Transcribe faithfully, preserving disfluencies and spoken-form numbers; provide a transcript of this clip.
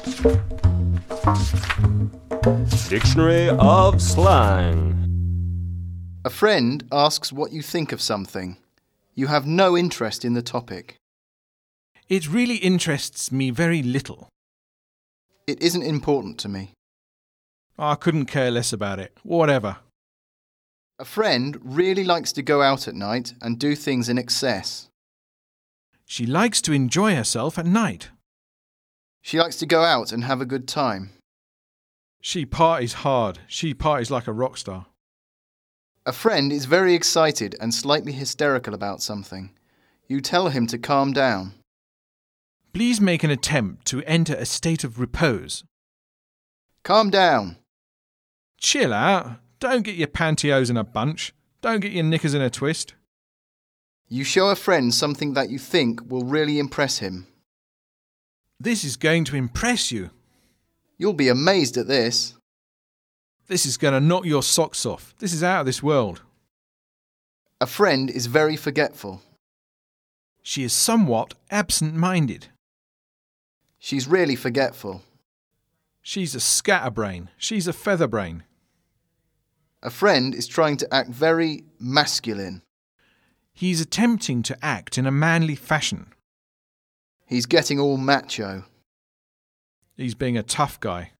Dictionary of slang. A friend asks what you think of something. You have no interest in the topic. It really interests me very little. It isn't important to me. I couldn't care less about it. Whatever. A friend really likes to go out at night and do things in excess. She likes to enjoy herself at night. She likes to go out and have a good time. She parties hard. She parties like a rock star. A friend is very excited and slightly hysterical about something. You tell him to calm down. Please make an attempt to enter a state of repose. Calm down. Chill out. Don't get your pantyhose in a bunch. Don't get your knickers in a twist. You show a friend something that you think will really impress him. This is going to impress you. You'll be amazed at this. This is going to knock your socks off. This is out of this world. A friend is very forgetful. She is somewhat absent-minded. She's really forgetful. She's a scatterbrain. She's a featherbrain. A friend is trying to act very masculine. He's attempting to act in a manly fashion. He's getting all macho. He's being a tough guy.